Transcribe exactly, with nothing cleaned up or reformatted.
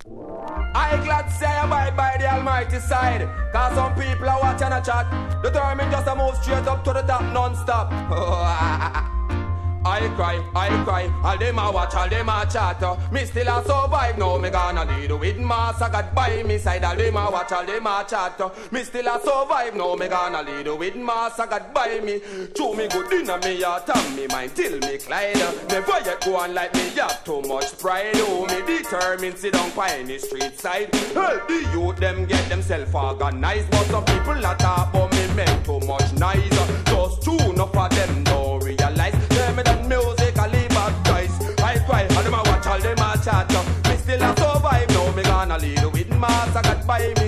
I glad say I abide by the almighty side. Cause some people are watching a chat, determined just to move straight up to the top non-stop. I cry, I cry, all them a watch, all them a chat. Me still a survive, now me gonna lead with master God by me side. All them a watch, all them a chat. Me still a survive, now me gonna lead with master God by me. Chew me good inna me heart and me mind till me glide. Never yet go on like me have too much pride. Oh, me determined sit down by any street side. Help the youth them get themselves organized. But some people not talk about me make too much noise. Just two enough of them don't realize. Tell me that music I leave a choice. I cry, all them a watch, all them a chat. Me still a survive, now me gonna lead with master God by me.